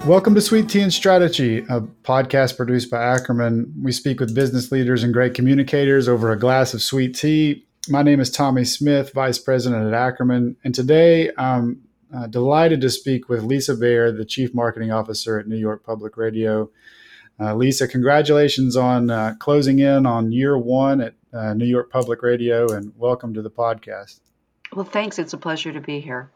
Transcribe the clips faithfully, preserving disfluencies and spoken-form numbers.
Welcome to Sweet Tea and Strategy, a podcast produced by Ackerman. We speak with business leaders and great communicators over a glass of sweet tea. My name is Tommy Smith, Vice President at Ackerman, and today I'm uh, delighted to speak with Lisa Baer, the Chief Marketing Officer at New York Public Radio. Uh, Lisa, congratulations on uh, closing in on year one at uh, New York Public Radio, and welcome to the podcast. Well, thanks. It's a pleasure to be here.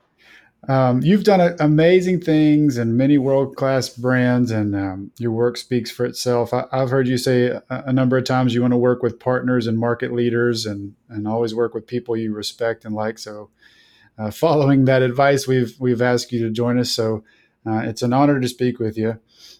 Um, you've done a, amazing things in many world-class brands, and um, your work speaks for itself. I, I've heard you say a, a number of times you want to work with partners and market leaders, and and always work with people you respect and like. So, uh, following that advice, we've we've asked you to join us. So, uh, it's an honor to speak with you.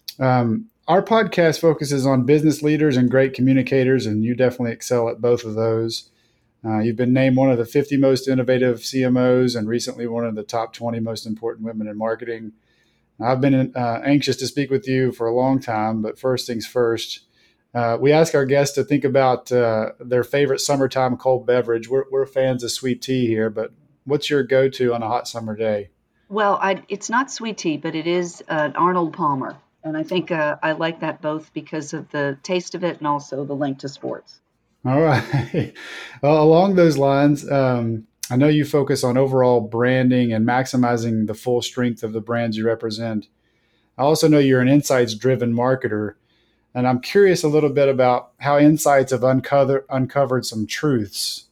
Um, our podcast focuses on business leaders and great communicators, and you definitely excel at both of those. Uh, you've been named one of the fifty most innovative C M Os and recently one of the top twenty most important women in marketing. I've been uh, anxious to speak with you for a long time, but first things first, uh, we ask our guests to think about uh, their favorite summertime cold beverage. We're, we're fans of sweet tea here, but what's your go-to on a hot summer day? Well, I, it's not sweet tea, but it is an Arnold Palmer. And I think uh, I like that both because of the taste of it and also the link to sports. All right. Well, along those lines, um, I know you focus on overall branding and maximizing the full strength of the brands you represent. I also know you're an insights-driven marketer, and I'm curious a little bit about how insights have uncover, uncovered some truths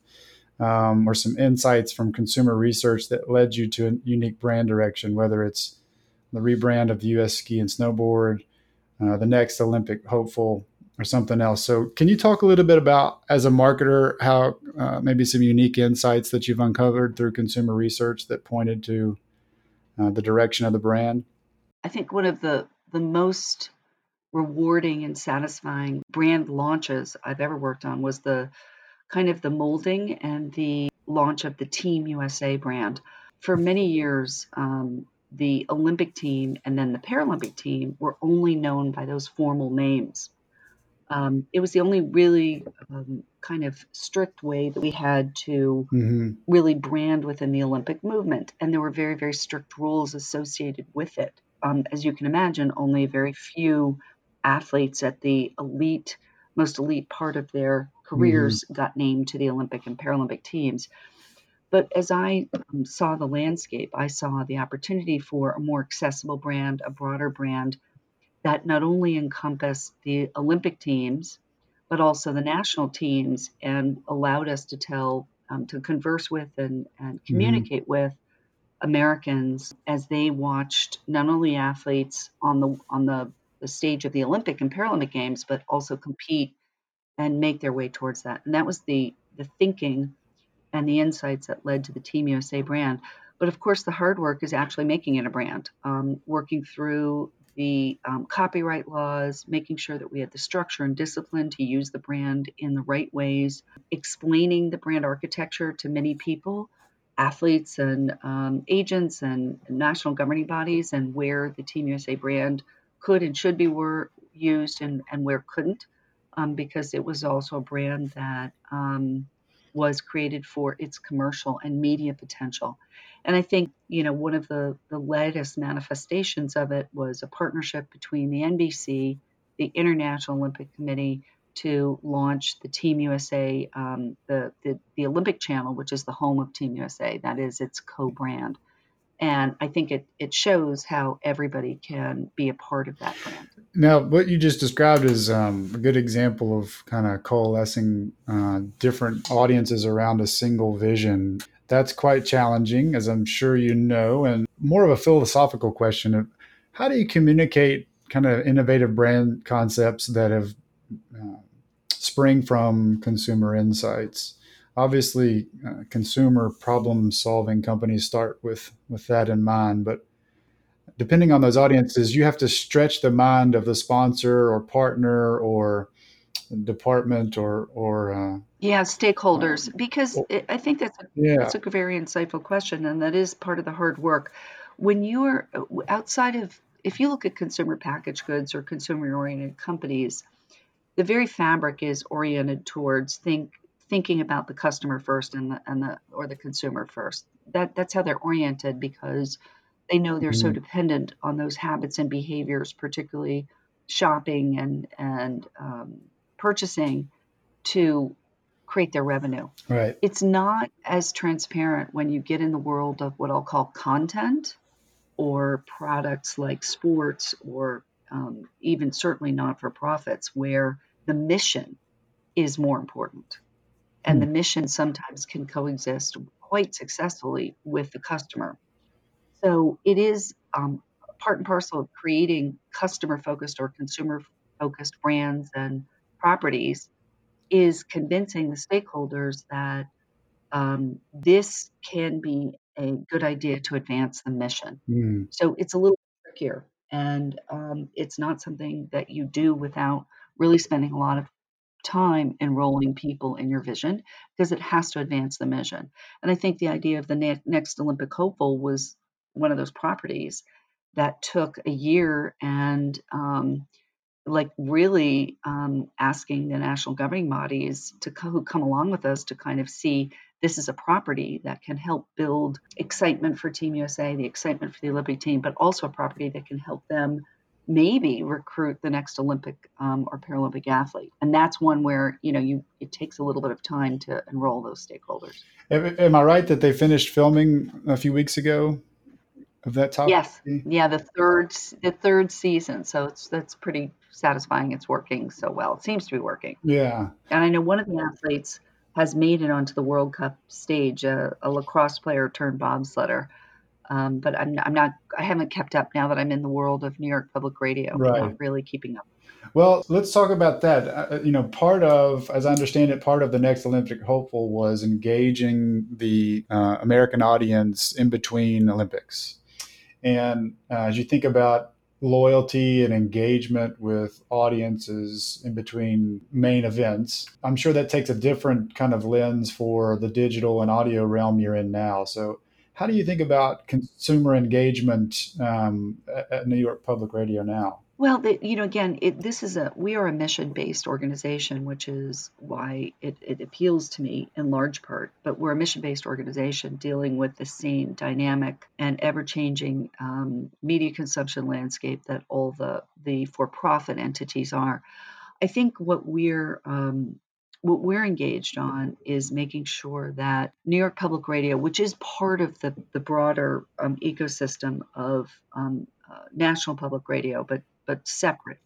um, or some insights from consumer research that led you to a unique brand direction, whether it's the rebrand of the U S ski and snowboard, uh, the next Olympic hopeful, or something else. So can you talk a little bit about, as a marketer, how uh, maybe some unique insights that you've uncovered through consumer research that pointed to uh, the direction of the brand? I think one of the, the most rewarding and satisfying brand launches I've ever worked on was the kind of the molding and the launch of the Team U S A brand. For many years, um, the Olympic team and then the Paralympic team were only known by those formal names. Um, it was the only really um, kind of strict way that we had to Mm-hmm. really brand within the Olympic movement. And there were very, very strict rules associated with it. Um, as you can imagine, only very few athletes at the elite, most elite part of their Mm-hmm. careers got named to the Olympic and Paralympic teams. But as I um, saw the landscape, I saw the opportunity for a more accessible brand, a broader brand that not only encompassed the Olympic teams, but also the national teams, and allowed us to tell, um, to converse with and, and Mm-hmm. communicate with Americans as they watched not only athletes on the on the, the stage of the Olympic and Paralympic Games, but also compete and make their way towards that. And that was the the thinking and the insights that led to the Team U S A brand. But of course, the hard work is actually making it a brand, um, working through the um, copyright laws, making sure that we had the structure and discipline to use the brand in the right ways, explaining the brand architecture to many people, athletes and um, agents and national governing bodies, and where the Team U S A brand could and should be were used and, and where couldn't, um, because it was also a brand that um, was created for its commercial and media potential. And I think, you know, one of the, the latest manifestations of it was a partnership between the N B C, the International Olympic Committee, to launch the Team U S A, um, the, the, the Olympic Channel, which is the home of Team U S A. That is its co-brand. And I think it, it shows how everybody can be a part of that brand. Now, what you just described is um, a good example of kind of coalescing uh, different audiences around a single vision. That's quite challenging, as I'm sure you know, and more of a philosophical question of how do you communicate kind of innovative brand concepts that have uh, spring from consumer insights. Obviously, uh, consumer problem solving companies start with with that in mind, but depending on those audiences, you have to stretch the mind of the sponsor or partner or department or or uh, Yeah, stakeholders, um, because it, I think that's a, yeah. that's a very insightful question, and that is part of the hard work. When you're uh, outside of, if you look at consumer packaged goods or consumer-oriented companies, the very fabric is oriented towards think thinking about the customer first and the and the or the consumer first. That that's how they're oriented because They know they're so Mhm. dependent on those habits and behaviors, particularly shopping and and um, purchasing, to create their revenue. Right. It's not as transparent when you get in the world of what I'll call content or products like sports or um, even certainly not for profits, where the mission is more important. And Hmm. the mission sometimes can coexist quite successfully with the customer. So it is um, part and parcel of creating customer focused or consumer focused brands and properties is convincing the stakeholders that um, this can be a good idea to advance the mission. Mm. So it's a little trickier, and um, it's not something that you do without really spending a lot of time enrolling people in your vision because it has to advance the mission. And I think the idea of the ne- next Olympic hopeful was one of those properties that took a year and um, like really um, asking the national governing bodies to co- who come along with us to kind of see this is a property that can help build excitement for Team U S A, the excitement for the Olympic team, but also a property that can help them maybe recruit the next Olympic um, or Paralympic athlete. And that's one where you know you it takes a little bit of time to enroll those stakeholders. Am, am I right that they finished filming a few weeks ago of that top? Yes, yeah, the third s- the third season, so it's that's pretty satisfying. It's working so well. It seems to be working. Yeah. And I know one of the athletes has made it onto the World Cup stage, a, a lacrosse player turned bobsledder. Um, but I'm, I'm not, I haven't kept up now that I'm in the world of New York Public Radio, not Right. really keeping up. Well, let's talk about that. Uh, you know, part of, as I understand it, part of the next Olympic hopeful was engaging the uh, American audience in between Olympics. And uh, as you think about loyalty and engagement with audiences in between main events, I'm sure that takes a different kind of lens for the digital and audio realm you're in now. So, how do you think about consumer engagement um, at at New York Public Radio now? Well, the, you know, again, it, this is a we are a mission-based organization, which is why it, it appeals to me in large part. But we're a mission-based organization dealing with the same dynamic and ever-changing um, media consumption landscape that all the the for-profit entities are. I think what we're um, what we're engaged on is making sure that New York Public Radio, which is part of the the broader um, ecosystem of um, uh, national public radio, but but separate,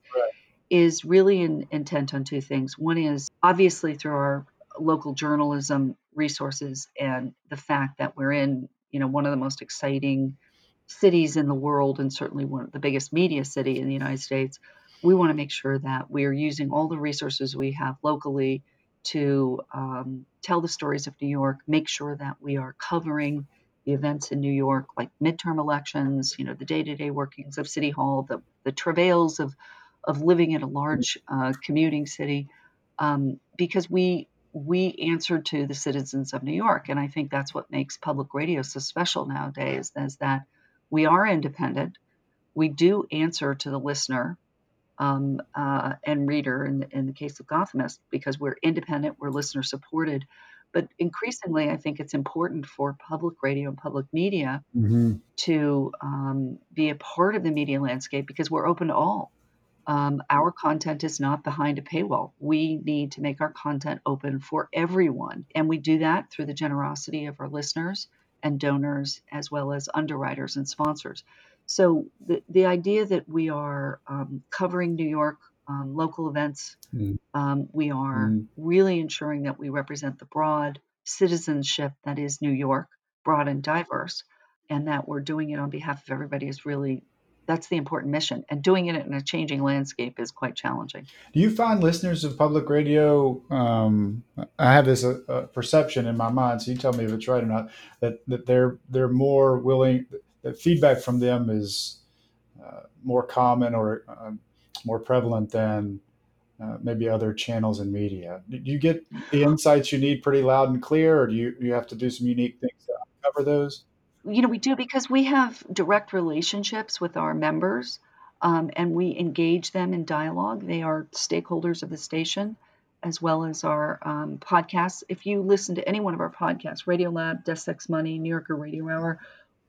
is really in, intent on two things. One is obviously through our local journalism resources and the fact that we're in you know one of the most exciting cities in the world and certainly one of the biggest media city in the United States, we want to make sure that we are using all the resources we have locally to um, tell the stories of New York, make sure that we are covering the events in New York, like midterm elections, you know, the day-to-day workings of City Hall, the, the travails of, of living in a large uh, commuting city, um, because we we answer to the citizens of New York. And I think that's what makes public radio so special nowadays, is that we are independent. We do answer to the listener um, uh, and reader in the, in the case of Gothamist because we're independent, we're listener supported. But increasingly, I think it's important for public radio and public media Hmm. to um, be a part of the media landscape because we're open to all. Um, our content is not behind a paywall. We need to make our content open for everyone. And we do that through the generosity of our listeners and donors, as well as underwriters and sponsors. So the, the idea that we are um, covering New York um, local events, um, we are Hmm. really ensuring that we represent the broad citizenship that is New York, broad and diverse, and that we're doing it on behalf of everybody is really that's the important mission. And doing it in a changing landscape is quite challenging. Do you find listeners of public radio? Um, I have this uh, uh, perception in my mind, so you tell me if it's right or not. That that they're they're more willing. That feedback from them is uh, more common or uh, more prevalent than uh, maybe other channels in media. Do you get the insights you need pretty loud and clear, or do you you have to do some unique things to uncover those? You know, we do because we have direct relationships with our members, um, and we engage them in dialogue. They are stakeholders of the station, as well as our um, podcasts. If you listen to any one of our podcasts, Radio Lab, Desk X Money, New Yorker Radio Hour,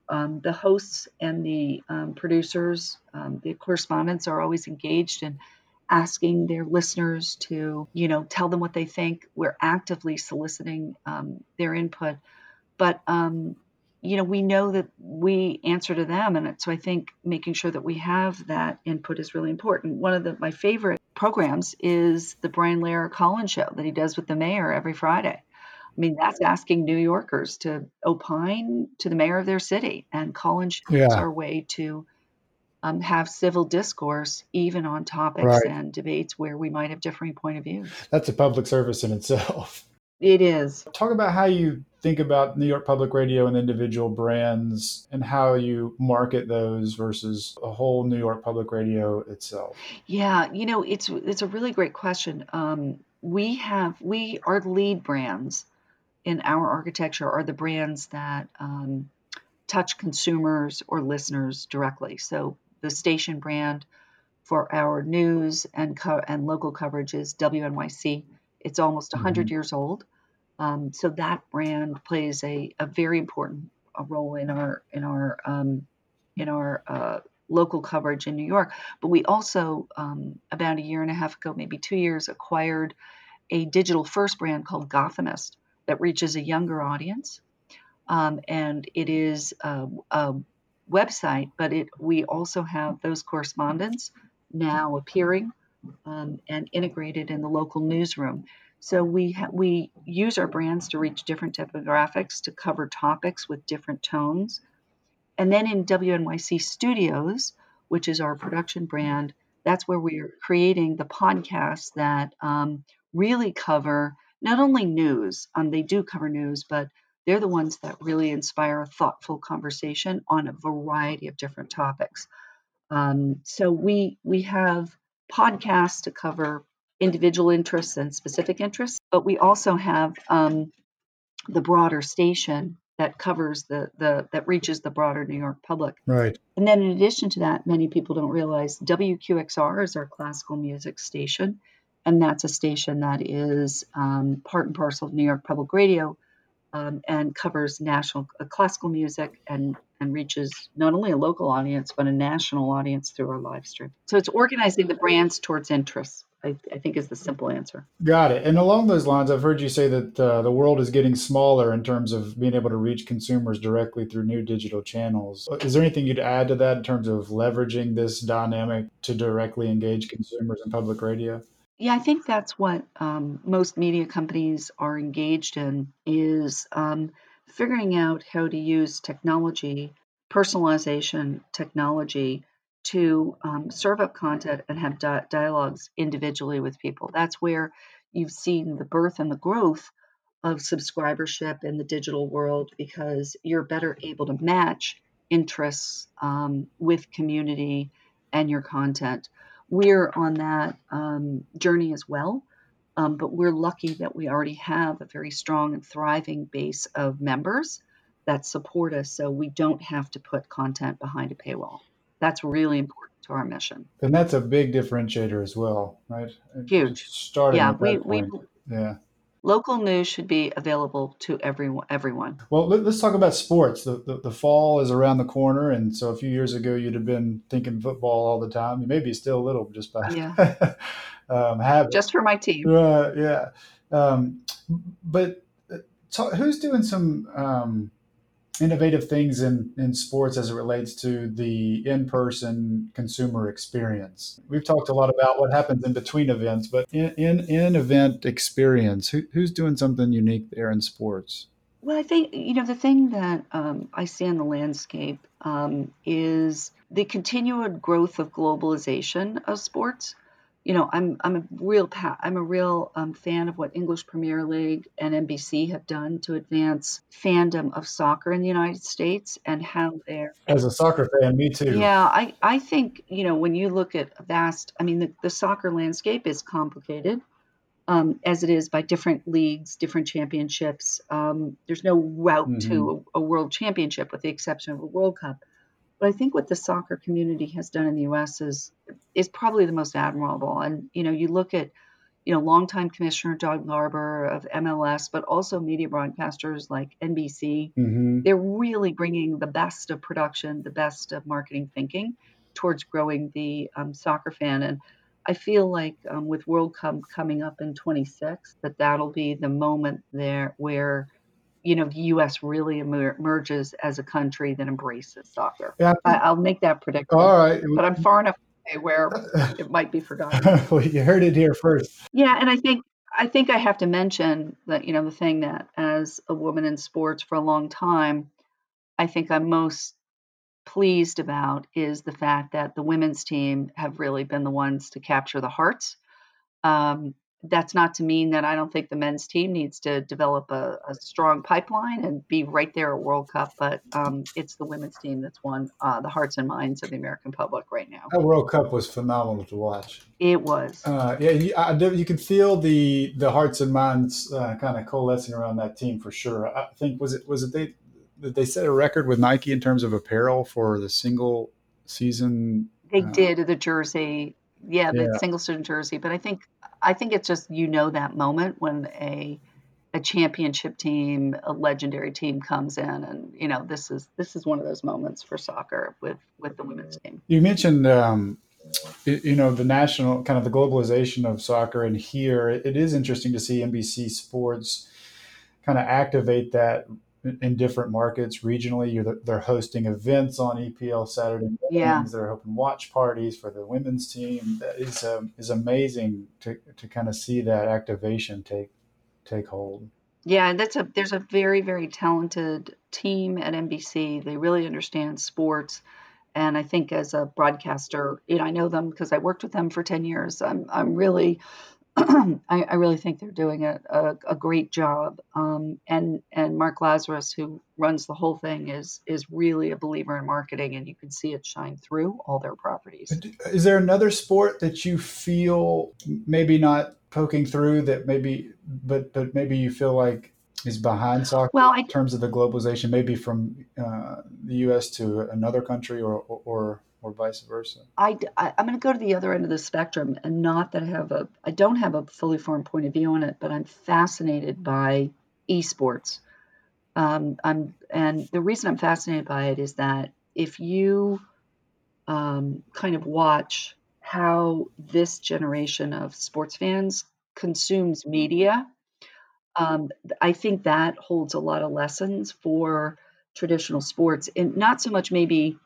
Um, the hosts and the um, producers, um, the correspondents are always engaged in asking their listeners to, you know, tell them what they think. We're actively soliciting um, their input, but um, you know, we know that we answer to them, and so I think making sure that we have that input is really important. One of the, my favorite programs is the Brian Lehrer Collins show that he does with the mayor every Friday. I mean, that's asking New Yorkers to opine to the mayor of their city, and Collins shows Yeah. are a way to um, have civil discourse, even on topics Right. and debates where we might have differing point of views. That's a public service in itself. It is. Talk about how you think about New York Public Radio and individual brands and how you market those versus a whole New York Public Radio itself. Yeah, you know, it's it's a really great question. Um, we have we our lead brands in our architecture are the brands that um, touch consumers or listeners directly. So the station brand for our news and co- and local coverage is W N Y C. It's almost one hundred Mhm. years old. Um, so that brand plays a, a very important a role in our in our um, in our uh, local coverage in New York. But we also um, about a year and a half ago, maybe two years, acquired a digital first brand called Gothamist that reaches a younger audience, um, and it is a, a website, but it we also have those correspondents now appearing um, and integrated in the local newsroom. So we ha- we use our brands to reach different demographics, to cover topics with different tones. And then in W N Y C Studios, which is our production brand, that's where we are creating the podcasts that um, really cover not only news, um, they do cover news, but they're the ones that really inspire a thoughtful conversation on a variety of different topics. Um, so we we have podcasts to cover individual interests and specific interests, but we also have um, the broader station that covers the the that reaches the broader New York public. Right. And then in addition to that, many people don't realize W Q X R is our classical music station, and that's a station that is um, part and parcel of New York Public Radio, um, and covers national uh, classical music and and reaches not only a local audience but a national audience through our live stream. So it's organizing the brands towards interests. I, I think is the simple answer. Got it. And along those lines, I've heard you say that uh, the world is getting smaller in terms of being able to reach consumers directly through new digital channels. Is there anything you'd add to that in terms of leveraging this dynamic to directly engage consumers in public radio? Yeah, I think that's what um, most media companies are engaged in is um, figuring out how to use technology, personalization technology, to um, serve up content and have di- dialogues individually with people. That's where you've seen the birth and the growth of subscribership in the digital world because you're better able to match interests um, with community and your content. We're on that um, journey as well, um, but we're lucky that we already have a very strong and thriving base of members that support us so we don't have to put content behind a paywall. That's really important to our mission. And that's a big differentiator as well, right? Huge. Just starting Yeah, at we, that we point. Yeah. local news should be available to everyone everyone. Well, let, us talk about sports. The, the the fall is around the corner, and so a few years ago, you'd have been thinking football all the time. You maybe still a little just by Yeah. um, habit. Just for my team. Uh, yeah. Um, but uh, so who's doing some um, innovative things in, in sports as it relates to the in-person consumer experience? We've talked a lot about what happens in between events, but in, in, in event experience, who, who's doing something unique there in sports? Well, I think, you know, the thing that um, I see on the landscape um, is the continued growth of globalization of sports. You know, I'm I'm a real pa- I'm a real um, fan of what English Premier League and N B C have done to advance fandom of soccer in the United States and how they're. As a soccer fan, me too. Yeah, I I think, you know, when you look at a vast, I mean, the, the soccer landscape is complicated um, as it is by different leagues, different championships. Um, there's no route Hmm. to a, a world championship with the exception of a World Cup. But I think what the soccer community has done in the U S is is probably the most admirable. And you know, you look at you know, longtime commissioner Doug Garber of M L S, but also media broadcasters like N B C. Mm-hmm. They're really bringing the best of production, the best of marketing thinking towards growing the um, soccer fan. And I feel like um, with World Cup coming up in twenty-six, that that'll be the moment there where, you know, the U S really emer- emerges as a country that embraces soccer. Yeah. I, I'll make that prediction, All right. but I'm far enough away where it might be forgotten. Well, you heard it here first. Yeah, and I think I think I have to mention that, you know, the thing that as a woman in sports for a long time, I think I'm most pleased about is the fact that the women's team have really been the ones to capture the hearts. Um, that's not to mean that I don't think the men's team needs to develop a, a strong pipeline and be right there at World Cup, but um, it's the women's team that's won uh, the hearts and minds of the American public right now. That World Cup was phenomenal to watch. It was. Uh, yeah, you, I, you can feel the the hearts and minds uh, kind of coalescing around that team for sure. I think was it was it they did they set a record with Nike in terms of apparel for the single season? They Uh, did the jersey, yeah, the yeah, single season jersey. But I think I think it's just, you know, that moment when a a championship team, a legendary team comes in, and you know this is this is one of those moments for soccer with with the women's team. you mentioned um, you, you know the national kind of the globalization of soccer, and here it, it is interesting to see N B C Sports kind of activate that in different markets regionally. You're, they're hosting events on E P L Saturday Yeah, mornings. They're hosting watch parties for the women's team. That is um, is amazing to to kind of see that activation take take hold. yeah, and that's a there's a very very talented team at N B C. They really understand sports. And I think as a broadcaster, you know, I know them because I worked with them for ten years. I'm I'm really I, I really think they're doing a, a, a great job. Um, and and Mark Lazarus, who runs the whole thing, is is really a believer in marketing, and you can see it shine through all their properties. Is there another sport that you feel maybe not poking through that maybe, but but maybe you feel like is behind soccer Well, I in terms of the globalization, maybe from uh, the U S to another country, or or or vice versa? I, I am going to go to the other end of the spectrum, and not that I have a I don't have a fully formed point of view on it, but I'm fascinated by esports. Um, I'm and the reason I'm fascinated by it is that if you um, kind of watch how this generation of sports fans consumes media, um, I think that holds a lot of lessons for traditional sports, and not so much maybe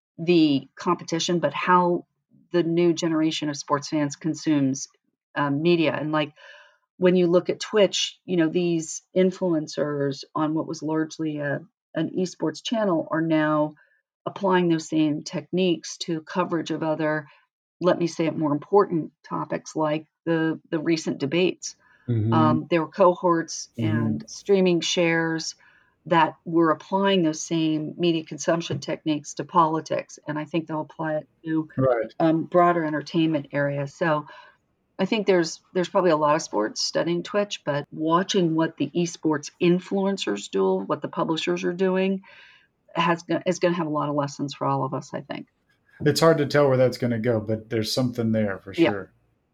the competition, but how the new generation of sports fans consumes um, media. And like when you look at Twitch, you know, these influencers on what was largely a, an esports channel are now applying those same techniques to coverage of other, let me say it, more important topics like the the recent debates. Mm-hmm. Um, there were cohorts Mm-hmm. and streaming shares that were applying those same media consumption techniques to politics, and I think they'll apply it to Right. um, broader entertainment areas. So I think there's there's probably a lot of sports studying Twitch, but watching what the esports influencers do, what the publishers are doing, has is going to have a lot of lessons for all of us, I think. It's hard to tell where that's going to go, but there's something there for Yeah. sure.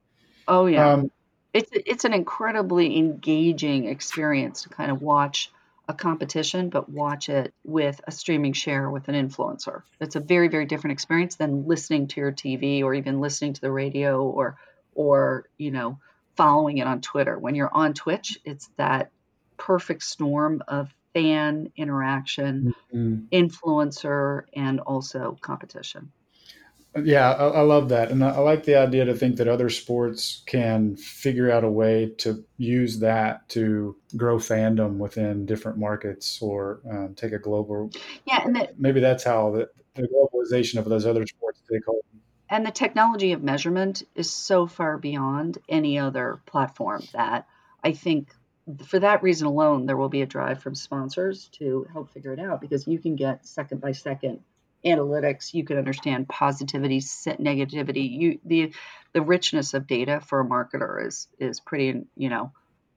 Oh yeah. Um, It's it's an incredibly engaging experience to kind of watch a competition, but watch it with a streaming share with an influencer. It's a very, very different experience than listening to your T V or even listening to the radio or or, you know, following it on Twitter. When you're on Twitch, it's that perfect storm of fan interaction, mhm. influencer, and also competition. Yeah, I, I love that, and I, I like the idea to think that other sports can figure out a way to use that to grow fandom within different markets, or um, take a global. Yeah, and that Maybe that's how the, the globalization of those other sports take hold. And the technology of measurement is so far beyond any other platform that I think for that reason alone, there will be a drive from sponsors to help figure it out, because you can get second by second analytics. You can understand positivity, set negativity. You the the richness of data for a marketer is is pretty, you know,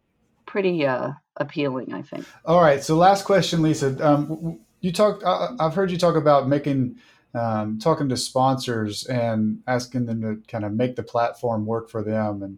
pretty uh, appealing, I think. All right. So, last question, Lisa. Um, you talked. I, I've heard you talk about making, um, talking to sponsors and asking them to kind of make the platform work for them. And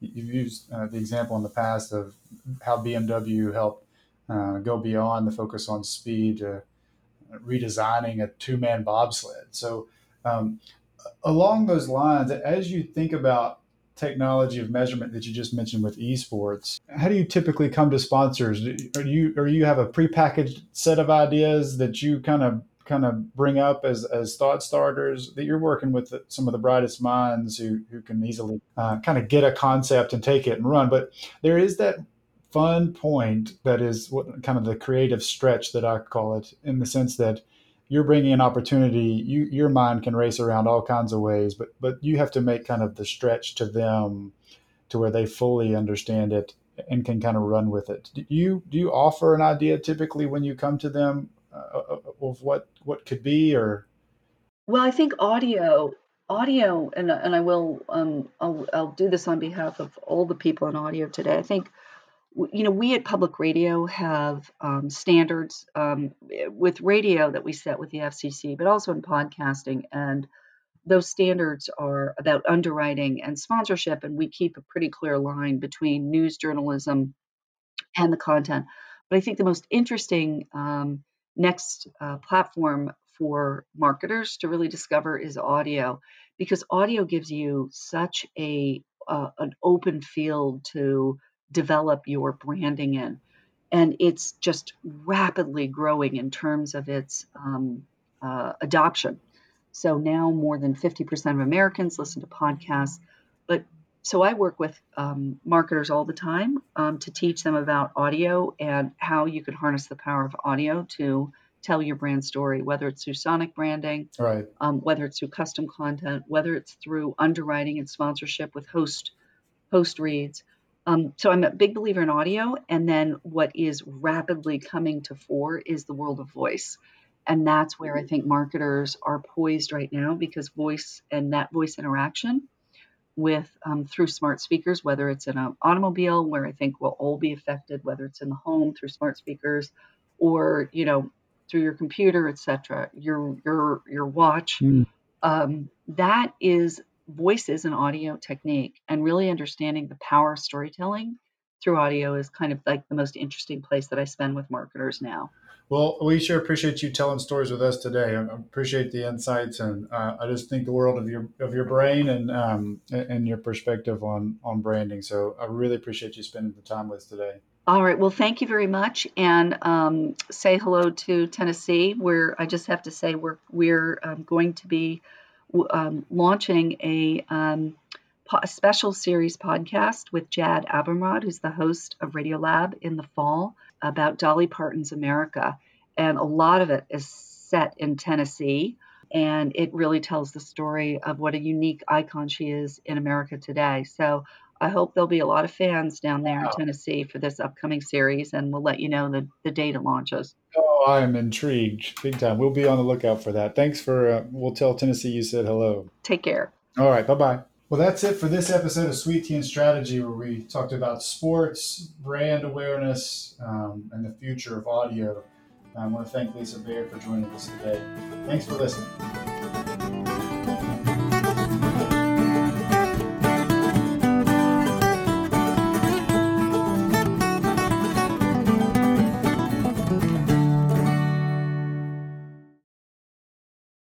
you've used uh, the example in the past of how B M W helped uh, go beyond the focus on speed to redesigning a two-man bobsled. So um, along those lines, as you think about technology of measurement that you just mentioned with esports, how do you typically come to sponsors? Are you or you have a prepackaged set of ideas that you kind of kind of bring up as, as thought starters that you're working with some of the brightest minds who, who can easily uh, kind of get a concept and take it and run. But there is that fun point that is what kind of the creative stretch that I call it, in the sense that you're bringing an opportunity. You, your mind can race around all kinds of ways, but but you have to make kind of the stretch to them to where they fully understand it and can kind of run with it. Do you do you offer an idea typically when you come to them uh, of what what could be, or? Well, I think audio, audio, and and I will, um, I'll I'll do this on behalf of all the people in audio today. I think, w- you know, we at Public Radio have um, standards um, eh, with radio that we set with the F C C, but also in podcasting, and those standards are about underwriting and sponsorship, and we keep a pretty clear line between news journalism and the content. But I think the most interesting um, next uh, platform for marketers to really discover is audio, because audio gives you such a uh, an open field to develop your branding in, and it's just rapidly growing in terms of its um, uh, adoption. So now more than fifty percent of Americans listen to podcasts. But so I work with um, marketers all the time um, to teach them about audio and how you can harness the power of audio to tell your brand story, whether it's through sonic branding, Right. um, whether it's through custom content, whether it's through underwriting and sponsorship with host host reads. Um, so I'm a big believer in audio. And then what is rapidly coming to fore is the world of voice. And that's where I think marketers are poised right now, because voice and that voice interaction with um, through smart speakers, whether it's in an automobile where I think we'll all be affected, whether it's in the home through smart speakers, or you know through your computer, et cetera, your your your watch. Mm. Um, that is voice is an audio technique, and really understanding the power of storytelling through audio is kind of like the most interesting place that I spend with marketers now. Well, we sure appreciate you telling stories with us today. I appreciate the insights, and uh, I just think the world of your of your brain and um, and your perspective on on branding. So I really appreciate you spending the time with us today. All right. Well, thank you very much, and um, say hello to Tennessee. Where I just have to say we're we're um, going to be um, launching a, um, po- a special series podcast with Jad Abumrad, who's the host of Radiolab, in the fall about Dolly Parton's America, and a lot of it is set in Tennessee, and it really tells the story of what a unique icon she is in America today. So I hope there'll be a lot of fans down there in Tennessee for this upcoming series, and we'll let you know the, the date it launches. Oh, I am intrigued, big time. We'll be on the lookout for that. Thanks for. Uh, we'll tell Tennessee you said hello. Take care. All right. Bye bye. Well, that's it for this episode of Sweet Tea and Strategy, where we talked about sports, brand awareness, um, and the future of audio. I want to thank Lisa Baird for joining us today. Thanks for listening.